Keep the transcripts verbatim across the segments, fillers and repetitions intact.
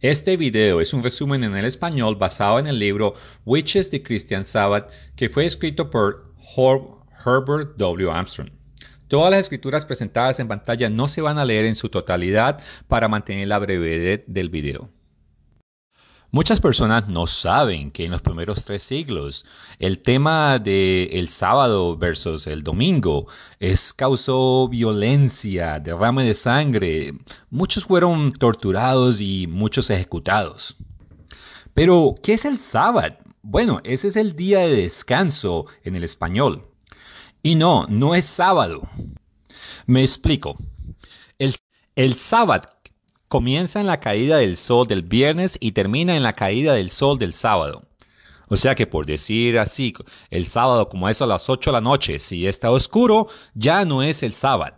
Este video es un resumen en el español basado en el libro Which is the Christian Sabbath, que fue escrito por Herbert W. Armstrong. Todas las escrituras presentadas en pantalla no se van a leer en su totalidad para mantener la brevedad del video. Muchas personas no saben que en los primeros tres siglos el tema del sábado versus el domingo es, causó violencia, derrame de sangre. Muchos fueron torturados y muchos ejecutados. Pero, ¿qué es el sábado? Bueno, ese es el día de descanso en el español. Y no, no es sábado. Me explico. El, el sábado comienza en la caída del sol del viernes y termina en la caída del sol del sábado. O sea que por decir así, el sábado como es a las ocho de la noche, si está oscuro, ya no es el sábado.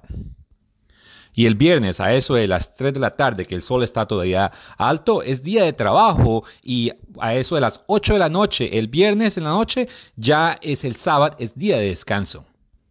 Y el viernes a eso de las tres de la tarde, que el sol está todavía alto, es día de trabajo. Y a eso de las ocho de la noche, el viernes en la noche, ya es el sábado, es día de descanso.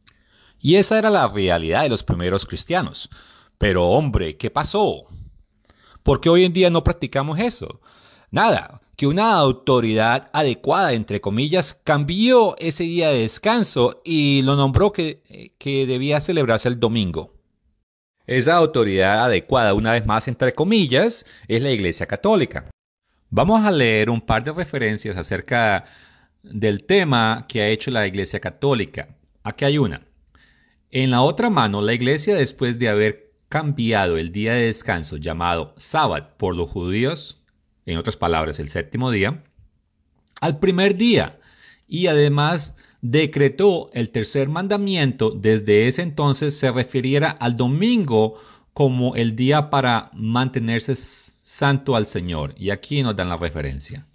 Y esa era la realidad de los primeros cristianos. Pero hombre, ¿qué pasó? ¿Por qué hoy en día no practicamos eso? Nada, que una autoridad adecuada, entre comillas, cambió ese día de descanso y lo nombró que, que debía celebrarse el domingo. Esa autoridad adecuada, una vez más, entre comillas, es la Iglesia Católica. Vamos a leer un par de referencias acerca del tema que ha hecho la Iglesia Católica. Aquí hay una. En la otra mano, la Iglesia, después de haber cambiado el día de descanso llamado sábado por los judíos, en otras palabras el séptimo día, al primer día, y además decretó el tercer mandamiento, desde ese entonces se refiriera al domingo como el día para mantenerse santo al Señor. Y aquí nos dan la referencia.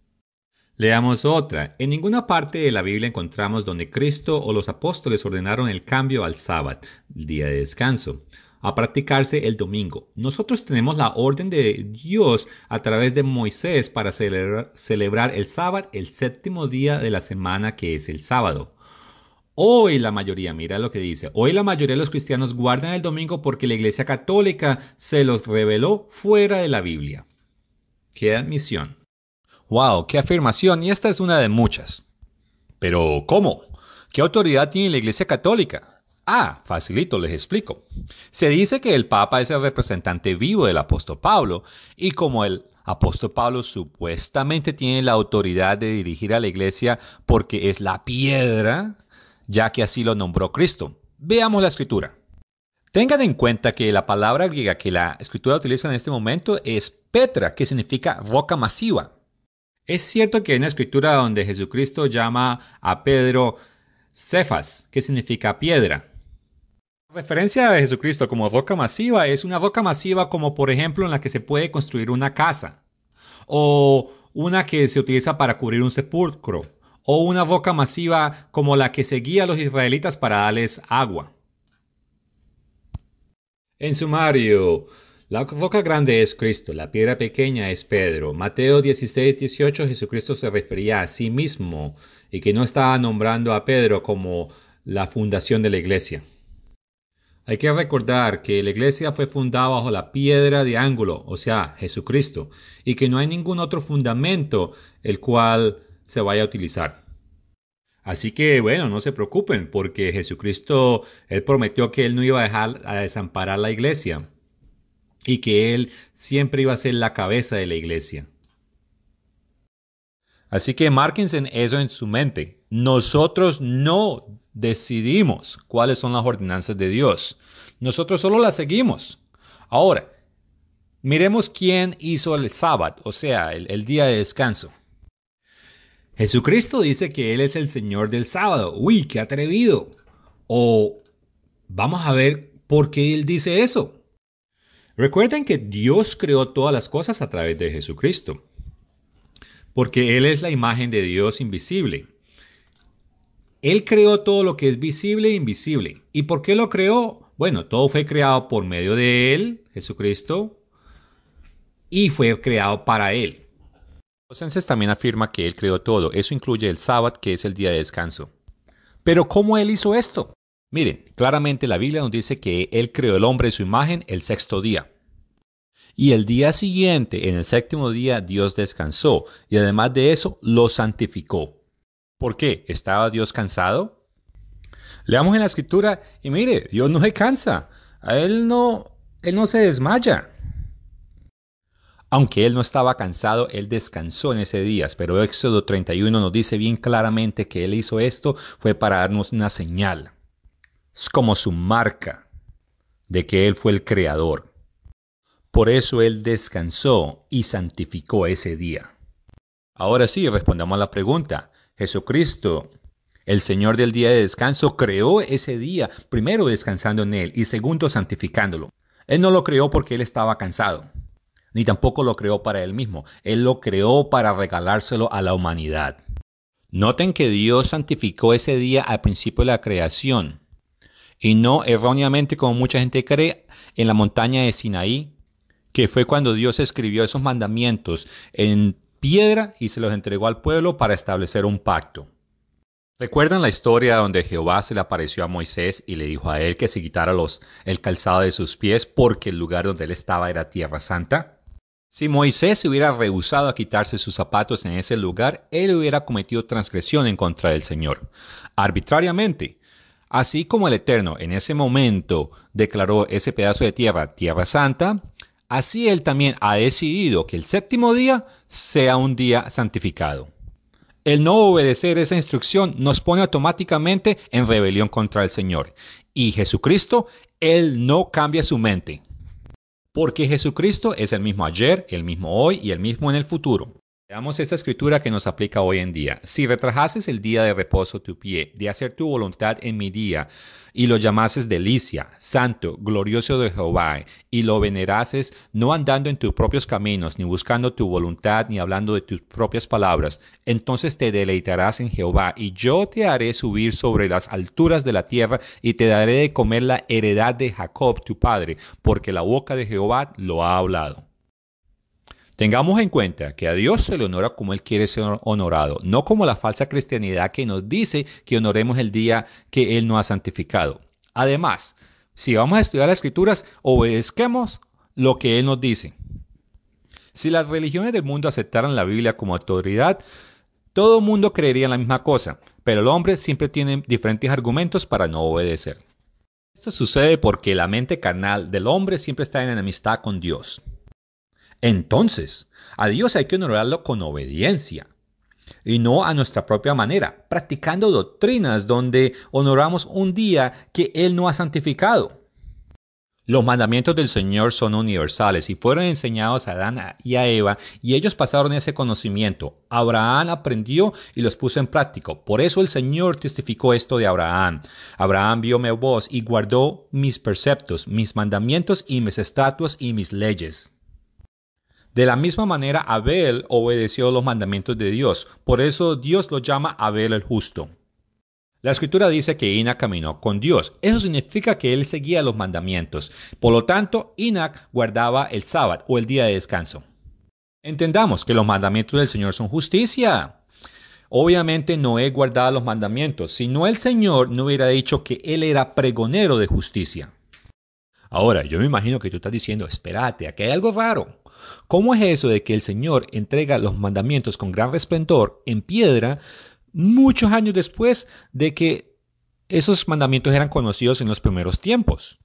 Leamos otra. En ninguna parte de la Biblia encontramos donde Cristo o los apóstoles ordenaron el cambio al sábado, el día de descanso, a practicarse el domingo. Nosotros tenemos la orden de Dios a través de Moisés para celebrar, celebrar el sábado, el séptimo día de la semana, que es el sábado. Hoy la mayoría, mira lo que dice, hoy la mayoría de los cristianos guardan el domingo porque la Iglesia Católica se los reveló fuera de la Biblia. ¡Qué admisión! ¡Wow! ¡Qué afirmación! Y esta es una de muchas. Pero, ¿cómo? ¿Qué autoridad tiene la Iglesia Católica? Ah, facilito, les explico. Se dice que el Papa es el representante vivo del apóstol Pablo, y como el apóstol Pablo supuestamente tiene la autoridad de dirigir a la Iglesia porque es la piedra, ya que así lo nombró Cristo. Veamos la escritura. Tengan en cuenta que la palabra griega que la escritura utiliza en este momento es Petra, que significa roca masiva. Es cierto que hay una escritura donde Jesucristo llama a Pedro Cefas, que significa piedra. La referencia a Jesucristo como roca masiva es una roca masiva como por ejemplo en la que se puede construir una casa, o una que se utiliza para cubrir un sepulcro, o una roca masiva como la que seguía a los israelitas para darles agua. En sumario, la roca grande es Cristo, la piedra pequeña es Pedro. Mateo dieciséis, dieciocho, Jesucristo se refería a sí mismo y que no estaba nombrando a Pedro como la fundación de la iglesia. Hay que recordar que la iglesia fue fundada bajo la piedra de ángulo, o sea, Jesucristo, y que no hay ningún otro fundamento el cual se vaya a utilizar. Así que, bueno, no se preocupen, porque Jesucristo, Él prometió que Él no iba a dejar a desamparar la iglesia y que Él siempre iba a ser la cabeza de la iglesia. Así que márquense eso en su mente. Nosotros no decidimos cuáles son las ordenanzas de Dios. Nosotros solo las seguimos. Ahora, miremos quién hizo el sábado, o sea, el, el día de descanso. Jesucristo dice que Él es el Señor del sábado. ¡Uy, qué atrevido! O vamos a ver por qué Él dice eso. Recuerden que Dios creó todas las cosas a través de Jesucristo, porque Él es la imagen de Dios invisible. Él creó todo lo que es visible e invisible. ¿Y por qué lo creó? Bueno, todo fue creado por medio de Él, Jesucristo, y fue creado para Él. Colosenses también afirma que Él creó todo. Eso incluye el sábado, que es el día de descanso. Pero ¿cómo Él hizo esto? Miren, claramente la Biblia nos dice que Él creó el hombre en su imagen el sexto día. Y el día siguiente, en el séptimo día, Dios descansó y además de eso, lo santificó. ¿Por qué? ¿Estaba Dios cansado? Leamos en la escritura y mire, Dios no se cansa. A Él no, Él no se desmaya. Aunque Él no estaba cansado, Él descansó en ese día. Pero Éxodo treinta y uno nos dice bien claramente que Él hizo esto fue para darnos una señal. Es como su marca de que Él fue el creador. Por eso Él descansó y santificó ese día. Ahora sí, respondamos a la pregunta. Jesucristo, el Señor del día de descanso, creó ese día, primero descansando en Él y segundo santificándolo. Él no lo creó porque Él estaba cansado, ni tampoco lo creó para Él mismo. Él lo creó para regalárselo a la humanidad. Noten que Dios santificó ese día al principio de la creación y no erróneamente como mucha gente cree en la montaña de Sinaí, que fue cuando Dios escribió esos mandamientos en piedra y se los entregó al pueblo para establecer un pacto. ¿Recuerdan la historia donde Jehová se le apareció a Moisés y le dijo a él que se quitara los, el calzado de sus pies porque el lugar donde él estaba era tierra santa? Si Moisés se hubiera rehusado a quitarse sus zapatos en ese lugar, él hubiera cometido transgresión en contra del Señor, arbitrariamente. Así como el Eterno en ese momento declaró ese pedazo de tierra tierra santa, así Él también ha decidido que el séptimo día sea un día santificado. El no obedecer esa instrucción nos pone automáticamente en rebelión contra el Señor. Y Jesucristo, Él no cambia su mente. Porque Jesucristo es el mismo ayer, el mismo hoy y el mismo en el futuro. Veamos esta escritura que nos aplica hoy en día. Si retrajases el día de reposo tu pie, de hacer tu voluntad en mi día, y lo llamases delicia, santo, glorioso de Jehová, y lo venerases, no andando en tus propios caminos, ni buscando tu voluntad, ni hablando de tus propias palabras, entonces te deleitarás en Jehová, y yo te haré subir sobre las alturas de la tierra, y te daré de comer la heredad de Jacob tu padre, porque la boca de Jehová lo ha hablado. Tengamos en cuenta que a Dios se le honora como Él quiere ser honorado, no como la falsa cristianidad que nos dice que honoremos el día que Él nos ha santificado. Además, si vamos a estudiar las Escrituras, obedezcamos lo que Él nos dice. Si las religiones del mundo aceptaran la Biblia como autoridad, todo el mundo creería en la misma cosa, pero el hombre siempre tiene diferentes argumentos para no obedecer. Esto sucede porque la mente carnal del hombre siempre está en enemistad con Dios. Entonces, a Dios hay que honorarlo con obediencia y no a nuestra propia manera, practicando doctrinas donde honoramos un día que Él no ha santificado. Los mandamientos del Señor son universales y fueron enseñados a Adán y a Eva y ellos pasaron ese conocimiento. Abraham aprendió y los puso en práctica. Por eso el Señor testificó esto de Abraham. Abraham vio mi voz y guardó mis preceptos, mis mandamientos y mis estatutos y mis leyes. De la misma manera, Abel obedeció los mandamientos de Dios. Por eso Dios lo llama Abel el justo. La Escritura dice que Enoc caminó con Dios. Eso significa que él seguía los mandamientos. Por lo tanto, Enoc guardaba el sábado o el día de descanso. Entendamos que los mandamientos del Señor son justicia. Obviamente Noé guardaba los mandamientos. Si no, el Señor no hubiera dicho que él era pregonero de justicia. Ahora, yo me imagino que tú estás diciendo, espérate, aquí hay algo raro. ¿Cómo es eso de que el Señor entrega los mandamientos con gran resplendor en piedra muchos años después de que esos mandamientos eran conocidos en los primeros tiempos?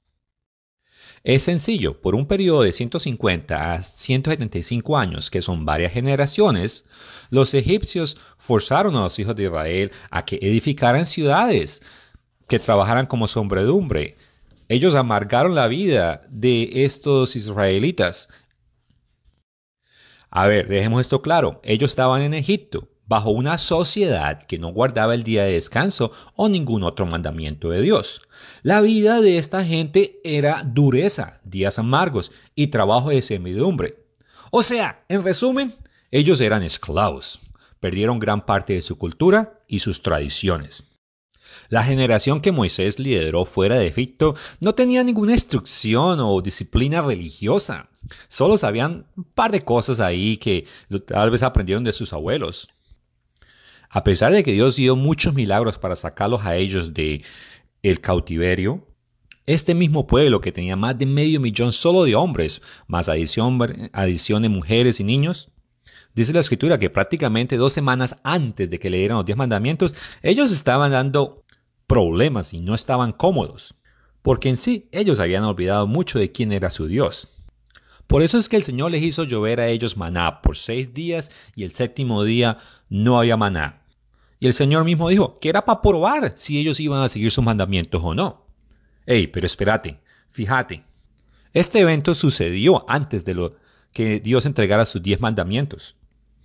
Es sencillo, por un periodo de ciento cincuenta a ciento setenta y cinco años, que son varias generaciones, los egipcios forzaron a los hijos de Israel a que edificaran ciudades, que trabajaran como sombredumbre. Ellos amargaron la vida de estos israelitas. A ver, dejemos esto claro. Ellos estaban en Egipto, bajo una sociedad que no guardaba el día de descanso o ningún otro mandamiento de Dios. La vida de esta gente era dureza, días amargos y trabajo de servidumbre. O sea, en resumen, ellos eran esclavos. Perdieron gran parte de su cultura y sus tradiciones. La generación que Moisés lideró fuera de Egipto no tenía ninguna instrucción o disciplina religiosa. Solo sabían un par de cosas ahí que tal vez aprendieron de sus abuelos. A pesar de que Dios dio muchos milagros para sacarlos a ellos del cautiverio, Este mismo pueblo que tenía más de medio millón solo de hombres, más adición, adición de mujeres y niños, dice la escritura que prácticamente dos semanas antes de que le dieran los diez mandamientos, ellos estaban dando problemas y no estaban cómodos, porque en sí ellos habían olvidado mucho de quién era su Dios. Por eso es que el Señor les hizo llover a ellos maná por seis días y el séptimo día no había maná. Y el Señor mismo dijo que era para probar si ellos iban a seguir sus mandamientos o no. Ey, pero espérate, fíjate. Este evento sucedió antes de lo que Dios entregara sus diez mandamientos.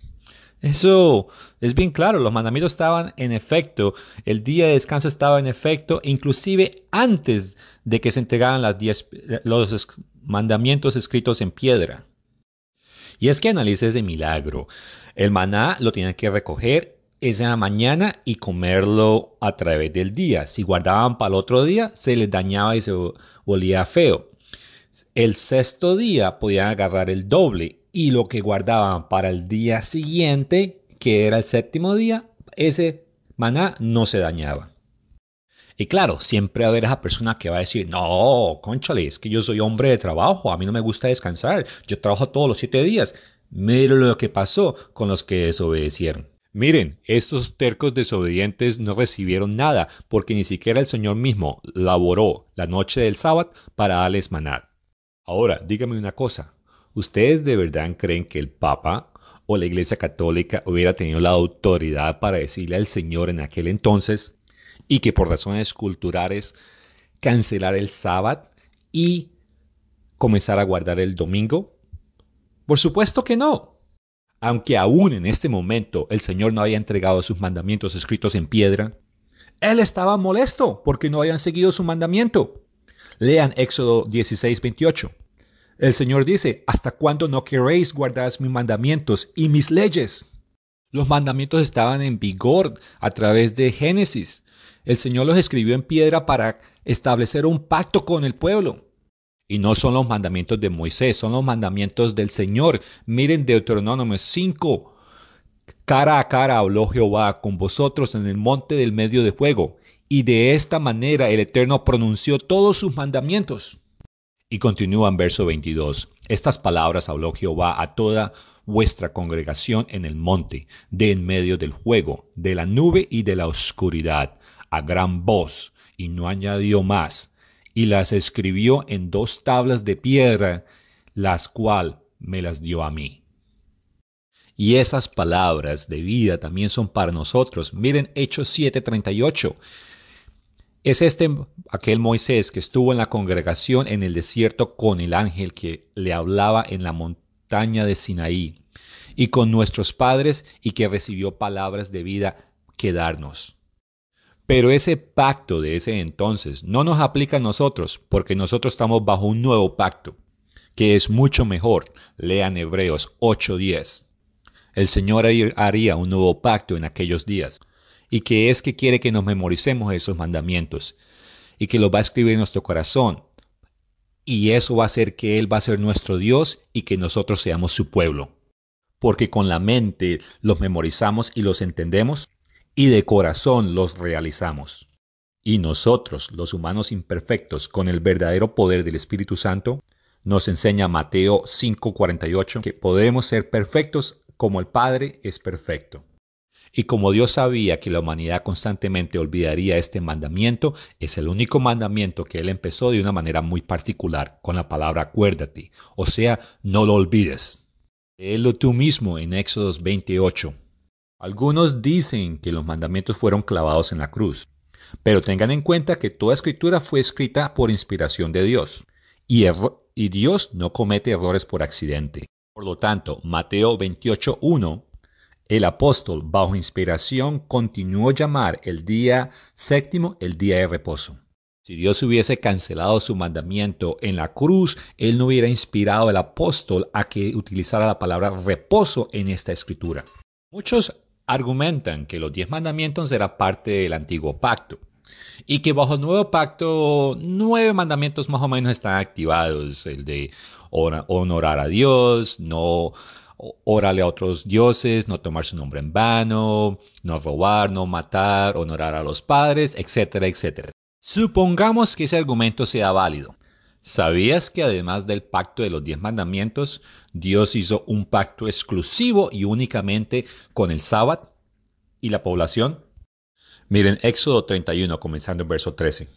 Eso es bien claro, los mandamientos estaban en efecto, el día de descanso estaba en efecto, inclusive antes de que se entregaran las diez, los mandamientos escritos en piedra. Y es que analice ese milagro. El maná lo tenían que recoger esa mañana y comerlo a través del día. Si guardaban para el otro día, se les dañaba y se volvía feo. El sexto día podían agarrar el doble y lo que guardaban para el día siguiente, que era el séptimo día, ese maná no se dañaba. Y claro, siempre va a haber esa persona que va a decir, no, cónchale, es que yo soy hombre de trabajo, a mí no me gusta descansar, yo trabajo todos los siete días. Miren lo que pasó con los que desobedecieron. Miren, estos tercos desobedientes no recibieron nada porque ni siquiera el Señor mismo laboró la noche del sábado para darles maná. Ahora, dígame una cosa, ¿ustedes de verdad creen que el Papa o la Iglesia Católica hubiera tenido la autoridad para decirle al Señor en aquel entonces y que por razones culturales cancelar el sábado y comenzar a guardar el domingo? Por supuesto que no. Aunque aún en este momento el Señor no había entregado sus mandamientos escritos en piedra, Él estaba molesto porque no habían seguido su mandamiento. Lean Éxodo dieciséis, veintiocho. El Señor dice, ¿hasta cuándo no queréis guardar mis mandamientos y mis leyes? Los mandamientos estaban en vigor a través de Génesis. El Señor los escribió en piedra para establecer un pacto con el pueblo. Y no son los mandamientos de Moisés, son los mandamientos del Señor. Miren Deuteronomio cinco. Cara a cara habló Jehová con vosotros en el monte del medio de fuego. Y de esta manera el Eterno pronunció todos sus mandamientos. Y continúa en verso veintidós. Estas palabras habló Jehová a toda vuestra congregación en el monte, de en medio del fuego, de la nube y de la oscuridad, a gran voz, y no añadió más. Y las escribió en dos tablas de piedra, las cuales me las dio a mí. Y esas palabras de vida también son para nosotros. Miren Hechos siete, treinta y ocho. Es este aquel Moisés que estuvo en la congregación en el desierto con el ángel que le hablaba en la montaña de Sinaí, y con nuestros padres, y que recibió palabras de vida que darnos. Pero ese pacto de ese entonces no nos aplica a nosotros, porque nosotros estamos bajo un nuevo pacto, que es mucho mejor. Lean Hebreos ocho, diez. El Señor haría un nuevo pacto en aquellos días, y que es que quiere que nos memoricemos esos mandamientos, y que los va a escribir en nuestro corazón, y eso va a hacer que Él va a ser nuestro Dios y que nosotros seamos su pueblo, porque con la mente los memorizamos y los entendemos, y de corazón los realizamos. Y nosotros, los humanos imperfectos, con el verdadero poder del Espíritu Santo, nos enseña Mateo cinco, cuarenta y ocho, que podemos ser perfectos como el Padre es perfecto. Y como Dios sabía que la humanidad constantemente olvidaría este mandamiento, es el único mandamiento que Él empezó de una manera muy particular, con la palabra acuérdate, o sea, no lo olvides. Léelo tú mismo en Éxodo veintiocho. Algunos dicen que los mandamientos fueron clavados en la cruz, pero tengan en cuenta que toda escritura fue escrita por inspiración de Dios, y, erro- y Dios no comete errores por accidente. Por lo tanto, Mateo veintiocho, uno, el apóstol, bajo inspiración, continuó a llamar el día séptimo el día de reposo. Si Dios hubiese cancelado su mandamiento en la cruz, Él no hubiera inspirado al apóstol a que utilizara la palabra reposo en esta escritura. Muchos argumentan que los diez mandamientos eran parte del antiguo pacto y que bajo el nuevo pacto nueve mandamientos más o menos están activados. El de honorar a Dios, no órale a otros dioses, no tomar su nombre en vano, no robar, no matar, honorar a los padres, etcétera, etcétera. Supongamos que ese argumento sea válido. ¿Sabías que además del pacto de los diez mandamientos, Dios hizo un pacto exclusivo y únicamente con el sábado y la población? Miren Éxodo treinta y uno, comenzando en verso trece.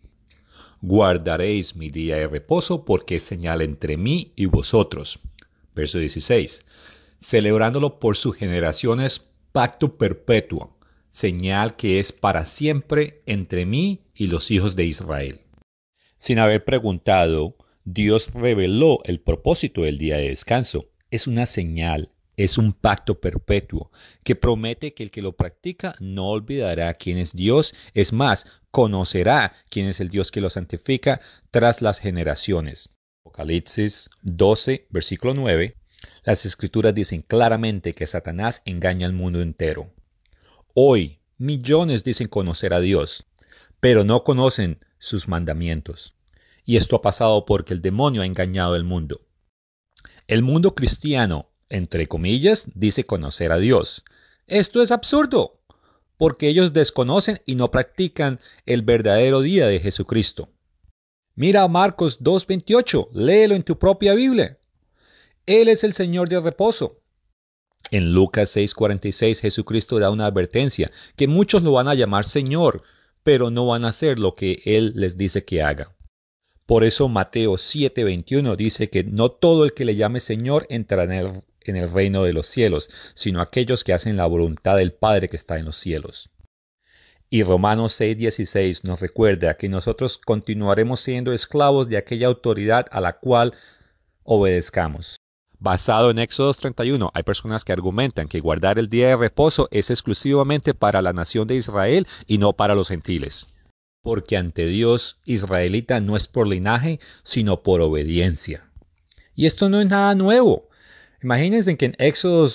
Guardaréis mi día de reposo porque es señal entre mí y vosotros. Verso dieciséis. Celebrándolo por sus generaciones, pacto perpetuo, señal que es para siempre entre mí y los hijos de Israel. Sin haber preguntado, Dios reveló el propósito del día de descanso. Es una señal, es un pacto perpetuo que promete que el que lo practica no olvidará quién es Dios, es más, conocerá quién es el Dios que lo santifica tras las generaciones. Apocalipsis doce, versículo nueve. Las escrituras dicen claramente que Satanás engaña al mundo entero. Hoy, millones dicen conocer a Dios, pero no conocen sus mandamientos. Y esto ha pasado porque el demonio ha engañado al mundo. El mundo cristiano, entre comillas, dice conocer a Dios. Esto es absurdo, porque ellos desconocen y no practican el verdadero día de Jesucristo. Mira a Marcos dos veintiocho, léelo en tu propia Biblia. Él es el Señor de reposo. En Lucas seis cuarenta y seis, Jesucristo da una advertencia, que muchos lo van a llamar Señor, pero no van a hacer lo que Él les dice que haga. Por eso Mateo siete veintiuno dice que no todo el que le llame Señor entrará en el, en el reino de los cielos, sino aquellos que hacen la voluntad del Padre que está en los cielos. Y Romanos seis dieciséis nos recuerda que nosotros continuaremos siendo esclavos de aquella autoridad a la cual obedezcamos. Basado en Éxodo treinta y uno, hay personas que argumentan que guardar el día de reposo es exclusivamente para la nación de Israel y no para los gentiles. Porque ante Dios, israelita no es por linaje, sino por obediencia. Y esto no es nada nuevo. Imagínense que en Éxodo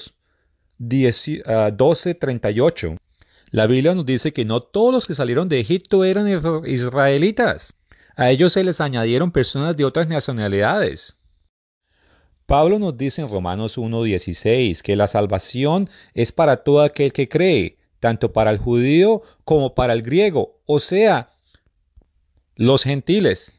doce treinta y ocho, la Biblia nos dice que no todos los que salieron de Egipto eran israelitas. A ellos se les añadieron personas de otras nacionalidades. Pablo nos dice en Romanos uno dieciséis que la salvación es para todo aquel que cree, tanto para el judío como para el griego, o sea, los gentiles.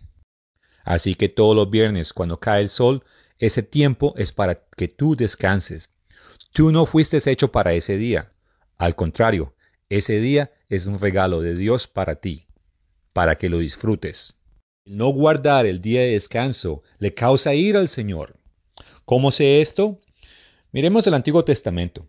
Así que todos los viernes cuando cae el sol, ese tiempo es para que tú descanses. Tú no fuiste hecho para ese día. Al contrario, ese día es un regalo de Dios para ti, para que lo disfrutes. No guardar el día de descanso le causa ira al Señor. ¿Cómo sé esto? Miremos el Antiguo Testamento.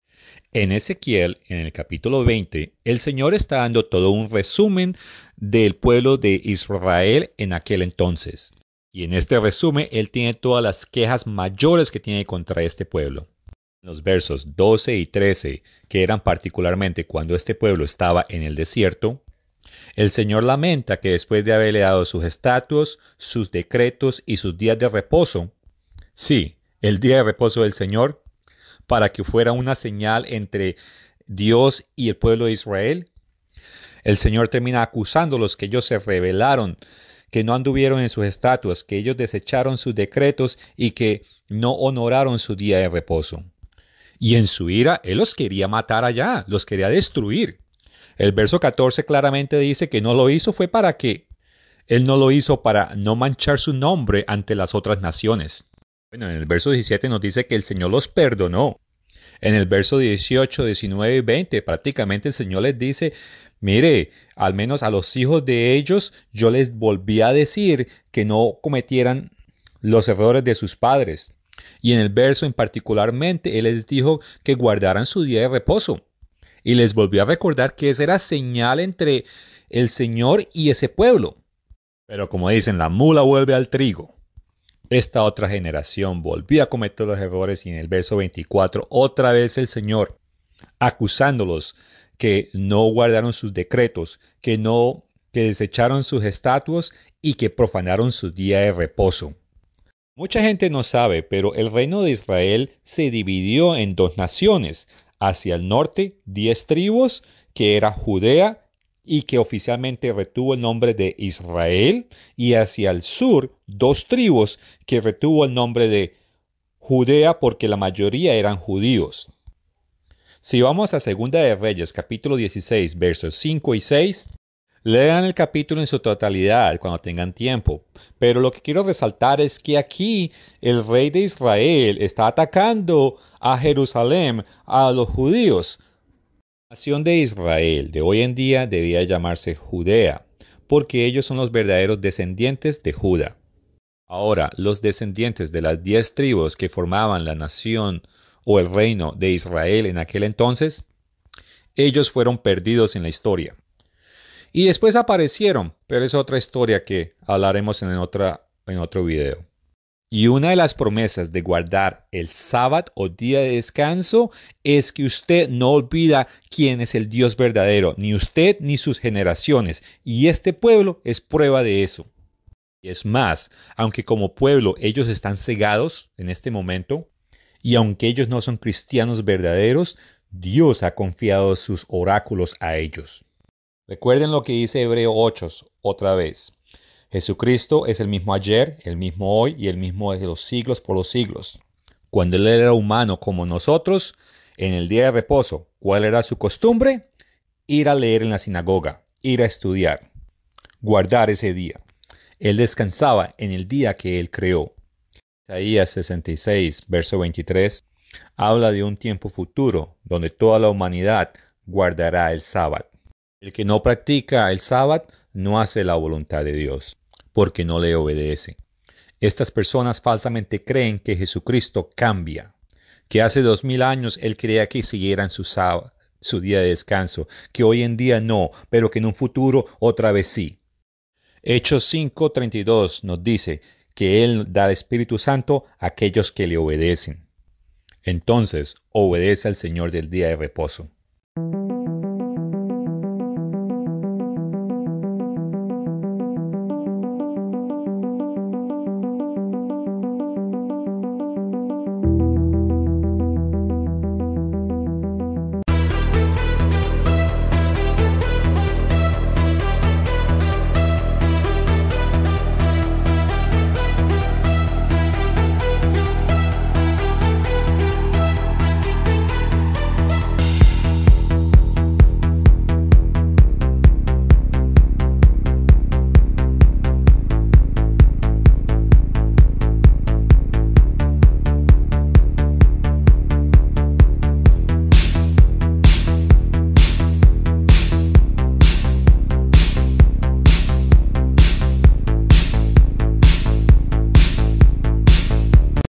En Ezequiel, en el capítulo veinte, el Señor está dando todo un resumen del pueblo de Israel en aquel entonces. Y en este resumen, Él tiene todas las quejas mayores que tiene contra este pueblo. En los versos doce y trece, que eran particularmente cuando este pueblo estaba en el desierto, el Señor lamenta que después de haberle dado sus estatutos, sus decretos y sus días de reposo, sí, el día de reposo del Señor, para que fuera una señal entre Dios y el pueblo de Israel, el Señor termina acusándolos que ellos se rebelaron, que no anduvieron en sus estatutos, que ellos desecharon sus decretos y que no honoraron su día de reposo. Y en su ira, Él los quería matar allá, los quería destruir. El verso catorce claramente dice que no lo hizo fue para que Él no lo hizo para no manchar su nombre ante las otras naciones. Bueno, en el verso diecisiete nos dice que el Señor los perdonó. En el verso dieciocho, diecinueve y veinte, prácticamente el Señor les dice, mire, al menos a los hijos de ellos yo les volví a decir que no cometieran los errores de sus padres. Y en el verso en particularmente, Él les dijo que guardaran su día de reposo. Y les volvió a recordar que esa era señal entre el Señor y ese pueblo. Pero como dicen, la mula vuelve al trigo. Esta otra generación volvió a cometer los errores y en el verso veinticuatro otra vez el Señor acusándolos que no guardaron sus decretos, que no, que desecharon sus estatutos y que profanaron su día de reposo. Mucha gente no sabe, pero el reino de Israel se dividió en dos naciones. Hacia el norte, diez tribus, que era Judea, y que oficialmente retuvo el nombre de Israel, y hacia el sur, dos tribus que retuvo el nombre de Judea porque la mayoría eran judíos. Si vamos a Segunda de Reyes, capítulo dieciséis, versos cinco y seis, Lean el capítulo en su totalidad cuando tengan tiempo. Pero lo que quiero resaltar es que aquí el rey de Israel está atacando a Jerusalén, a los judíos. La nación de Israel de hoy en día debía llamarse Judea, porque ellos son los verdaderos descendientes de Judá. Ahora, los descendientes de las diez tribus que formaban la nación o el reino de Israel en aquel entonces, ellos fueron perdidos en la historia. Y después aparecieron, pero es otra historia que hablaremos en, otra, en otro video. Y una de las promesas de guardar el sábado o día de descanso es que usted no olvida quién es el Dios verdadero, ni usted ni sus generaciones. Y este pueblo es prueba de eso. Y es más, aunque como pueblo ellos están cegados en este momento, y aunque ellos no son cristianos verdaderos, Dios ha confiado sus oráculos a ellos. Recuerden lo que dice Hebreo ocho otra vez. Jesucristo es el mismo ayer, el mismo hoy y el mismo desde los siglos por los siglos. Cuando Él era humano como nosotros, en el día de reposo, ¿cuál era su costumbre? Ir a leer en la sinagoga, ir a estudiar, guardar ese día. Él descansaba en el día que Él creó. Isaías sesenta y seis, verso veintitrés, habla de un tiempo futuro donde toda la humanidad guardará el sábado. El que no practica el sábado no hace la voluntad de Dios, porque no le obedece. Estas personas falsamente creen que Jesucristo cambia, que hace dos mil años Él creía que siguieran su sábado, su día de descanso, que hoy en día no, pero que en un futuro otra vez sí. Hechos cinco treinta y dos nos dice que Él da el Espíritu Santo a aquellos que le obedecen. Entonces, obedece al Señor del día de reposo.